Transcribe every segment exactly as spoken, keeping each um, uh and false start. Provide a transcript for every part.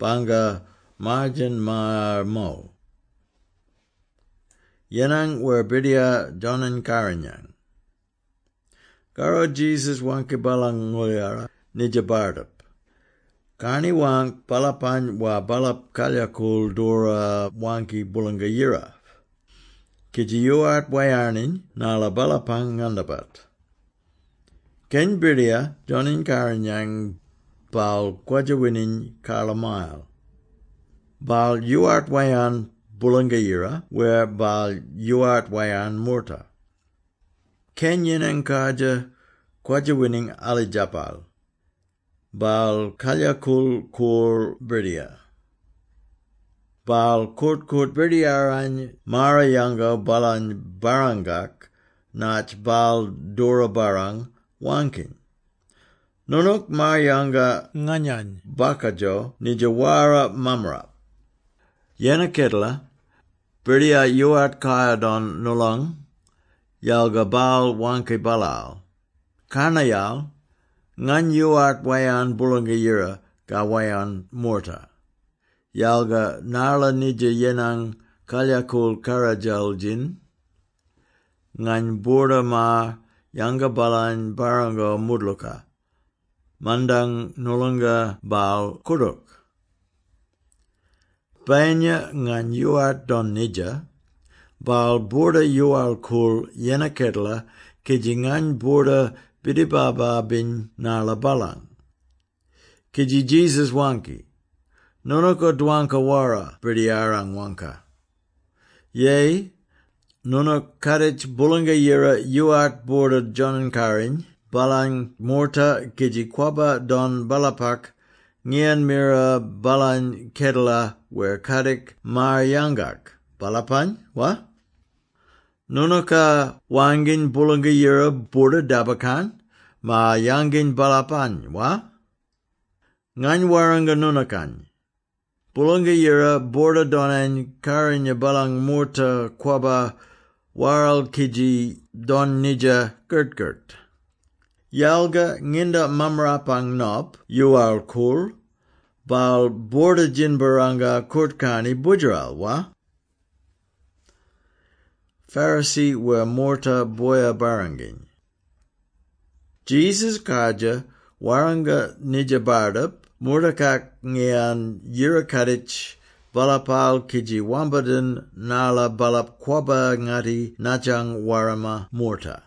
banga margin mar mo. Yenang were bidia donan karanyang. Garo Jesus wanki balang ngulyara nijabardap. Kani wank balapan wa balap kalyakul dura wanki bulangayira. Kijiyuat wayanin nala balapang ngandabat. Ken bidia donan karanyang bal kwajawinin karlamail. Bal yuat wayan bulangayira where bal yuat wayan murta. Kenyan and kaja kwajawinin alijapal. Bal kalyakul kur bridia. Bal kurt kurt bridiaran marayanga balan barangak nach bal dura barang wankin. Nunuk marayanga nganyan bakajo nijawara mamrap. Yena kedla bridia yuat kaya don nulang yalga bal wanki balal. Karnayal ngan yuat wayan bulangayira ga wayan morta. Yalga narla nija yenang kalyakul karajal jin. Ngan burda ma yanga balan barango mudluka. Mandang nulunga bal kuduk. Banya ngan yuat don nija. Bal burda yual kul yena kedla kiji ngan burda bidibaba bin nala balang. Kiji Jesus wanki. Nunako dwanka wara bridiarang wanka. Yea, nunok kadich bulanga yira yuat burda jonan karin, balang morta kiji kwaba don balapak, ngian mira balan kedla where kadik mar yangak. Balapan, wa? Nunuka wangin bulanga yira burda dabakan, ma yangin balapan, wa? Ngan waranga nunakan. Bulanga yira burda donan karinya balang murta kwaba waral kiji don nija gert gert. Yalga nginda mamrapang nop, yual kul, bal burda jinbaranga kurtkani bujral, wa? Pharisee were morta boya barangin. Jesus kaja waranga nijabardap murtakak ngian yirakadich balapal kiji wambadan nala balap kwaba ngati najang warama morta.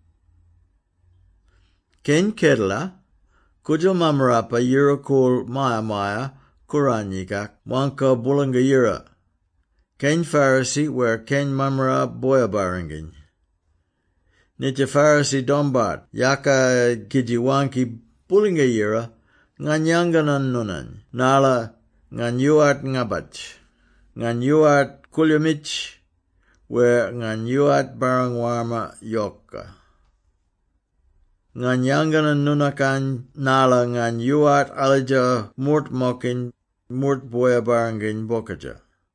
Ken kedla kujal mamarapa yirakul maya maya kuranyikak wanka bulanga yira. Ken Pharisee where ken mamra boya barangin. Nitya Pharisee dombat yaka kijiwanki bulinga yira nganyanganan nunan nala nganyuat ngabach nganyuat kulyamich where nganyuat barangwarma yokka. Nganyanganan nunakan nala nganyuat alija murt mokin murt boya barangin bokaja.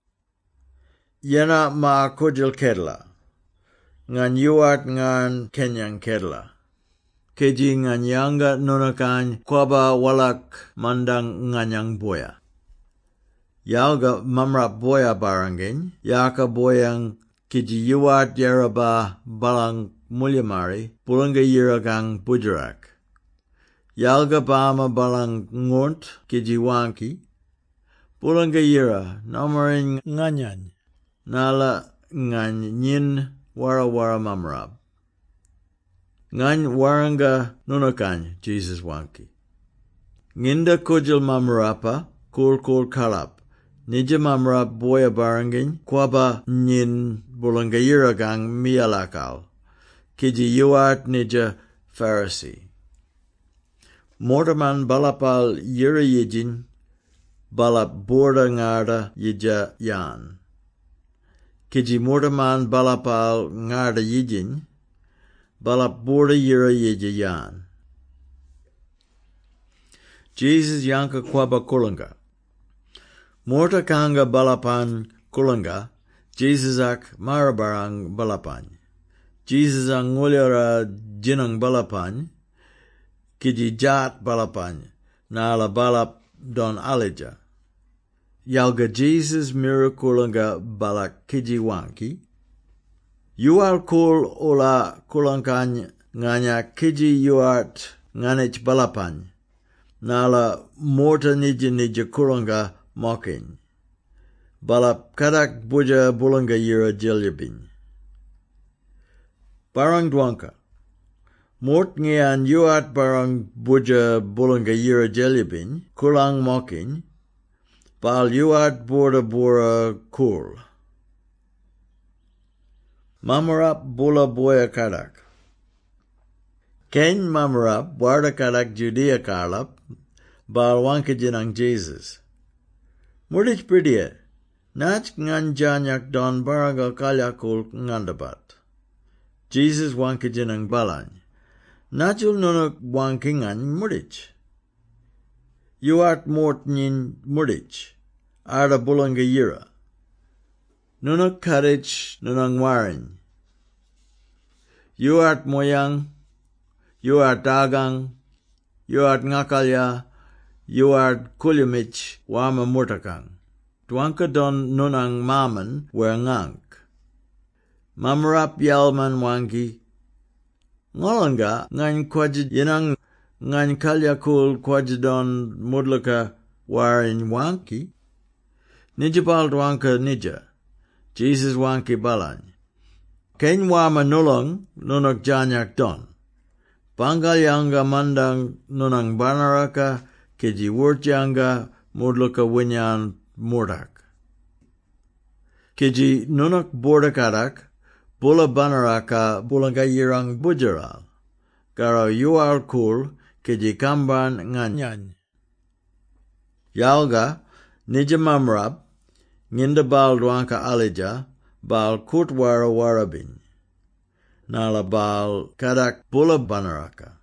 Yena ma kujil kedla. Ngan yuat ngan kenyang kedla. Keji ngan yanga nunakan kwaba walak mandang nganyang boya. Yalga mamra boya barangin. Yaka boyang kiji yuat yaraba balang mulyamari. Bulanga yiragang bujarak. Yalga bama balang ngunt kiji wanki. Bulanga yira namaring nganyan. Nala ngan nyin wara wara mamrab. Ngan waranga nunakan Jesus wanki. Nginda kujil mamrapa kul kul kalap. Nija mamrab boya barangin kwaba nyin bulangayiragang mialakal. Kiji yuat nija Pharisee. Mortaman balapal yira yijin balap burda ngarda yija yan. Kiji mortaman balapal ngarda yijin, balap burda yira yija yan. Jesus yanka kwaba kulanga. Morta kanga balapan kulanga, Jesus ak marabarang balapan. Jesus ang ngulyara jinang balapan, kiji jat balapan, na ala balap don alija. yalga Jesus mirakulanga balak kiji wanki. Yual kul ula kulangkany nganya kiji yuat nganich balapany. Nala morta nija nija kulanga mokin. Balap kadak buja bulanga yira jilyabin. Barang dwanka. Mort ngian yuat barang buja bulanga yira jilyabin, kulang mokin, bal yuat borda bora kul. Mamarap bula boya kadak. Ken mamarap warda kadak Judea karlap, bal wankajinang Jesus. Murdich pridia, nach ngan janyak don baranga kalyakul ngandabat. Jesus wankajinang balany. Nachul nunuk wankingan murdich. Yuat mort nin murdich, arda bulanga yira. Nunuk karich nunang warin. Yuat moyang, yuat dagang, yuat ngakalya, yuat kulyamich wama murtakang. Dwanka don nunang maman wer ngank. Mamarap yalman wangi. Ngolanga ngan kwajid yanang ngan kalyakul kwajidon mudlaka warin wanki. Nijabal dwanka nija. Jesus wanki balany. Ken wama nulong nunok janyak don. Pangalyanga mandang nunang banaraka kiji wurtyanga mudluka winyan murdak. Kiji nunok bordakadak bula banaraka bulanga yirang bujaral. Garo yual kul kiji kamban nganyan. Yalga nija mamrab nginda bal dwanka alija bal kutwara warabin. Nala bal kadak bula banaraka.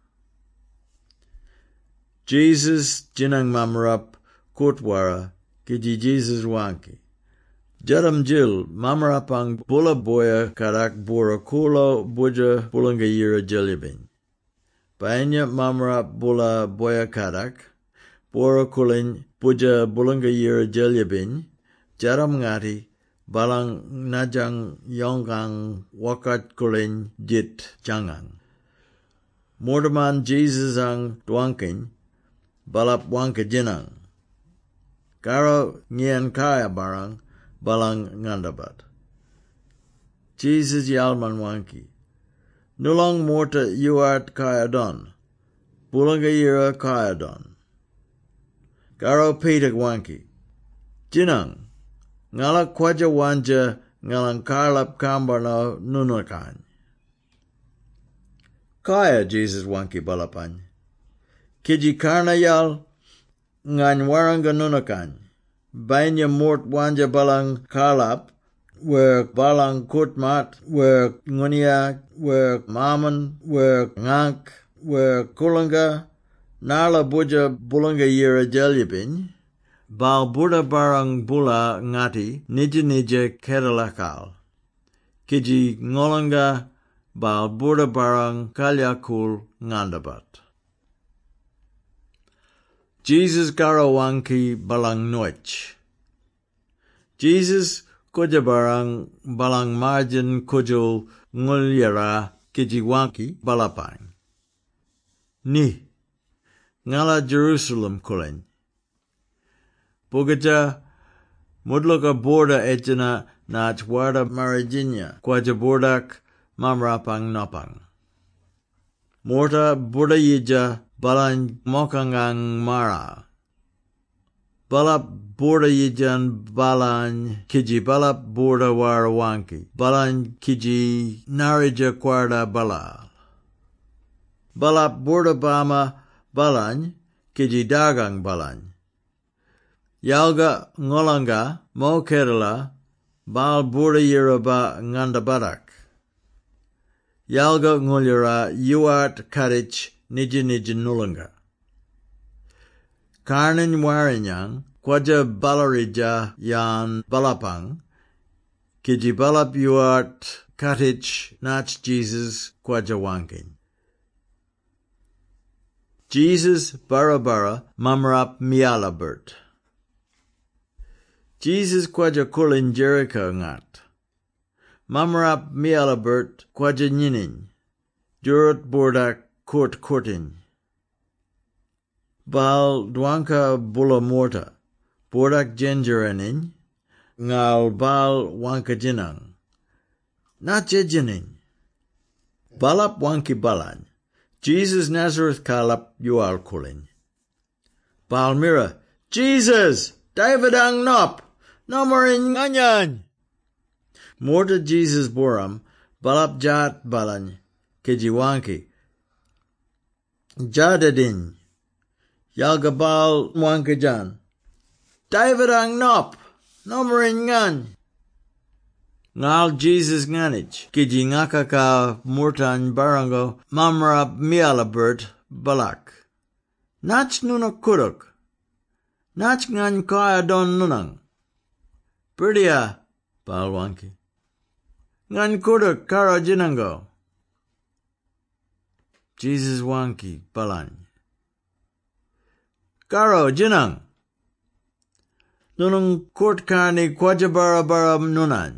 Jesus jinang mamrap kutwara kiji Jesus wanki. Jadam jil mamarapang bula boya kadak bura kulo buja bulanga yira jelibin. Paanya mamarap bula boya kadak bura kulin buja bulanga yira jelibin. Jadam ngati balang najang yonggang wakat kulin jit jangang. Mordaman Jesus ang dwangkin balap wangka jinang. Karo ngian kaya barang balang ngandabat. Jesus yalman wanki. Nulong morta yuat kaya don. Bulanga yira kaya don. Karo Peter wanki. Jinang. Ngala kwaja wanja ngalang karlap kambano nunakan. Kaya Jesus wanki balapan. Kiji karna yal ngan waranga nunakan. Banya mort wanja balang karlap where balang kutmat where ngunia where maman where ngank where kulanga nala buja bulanga yira jalyabin. Bal buda barang bula ngati nija nija keralakal. Kiji ngolanga bal buda barang kalyakul ngandabat. Jesus garawanki balang noich. Jesus kuja barang balang margin kujul ngulyara kiji wanki balapang. Ni ngala Jerusalem kulin. Bugaja mudloka borda ejana na chwarda marijinya kwaja bordak mamrapang nopang. Morta borda yija balan mokangang mara. Balap borda yijan balan kiji balap borda warawanki. Balan kiji narija kwarda balal. Balap borda bama balan kiji dagang balan. Yalga ngolanga mo kerala bal bura yiraba ngandabadak. Yalga ngulyara yuat karich nija nija nulanga. Karnin warinyang kwaja balarija yan balapang. Kiji balap yuat karich nach Jesus kwaja wankin. Jesus bara bara mamrap mialabert. Jesus kwaja kulin Jericho ngat. Mamrap mialabert kwaja nyinin. Durut bordak court courtin. Bal dwanka bula morta. Bordak gengerenin. Ngal bal wanka jinang. Not jejinin. Balap wanki balan. Jesus Nazareth kalap yual kulin. Balmira. Jesus! David ang nop! Nomarin nganyan! Morta Jesus boram. Balap jat balan. Kejiwanki. Jadadin. Yalgabal wankajan. David ang nop! Nomarin ngan! Ngal Jesus nganich. Kiji ngakaka murtan barango mamrap mialabert balak. Nach nuna kuruk. Nach ngan kaya don nunang. Perdia, balwanki. Ngan kuruk kara jinango. Jesus wanki balan. Karo jinang. Nunang kurt kani kwajabara bara nunan.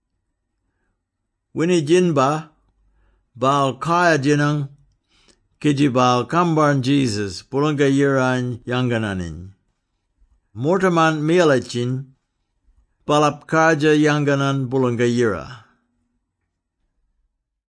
Wini jinba, bal kaya jinang, kiji bal kambarn Jesus, pulanga yiran yangananin. Mortaman mialachin, balap kaja yanganan pulanga yira.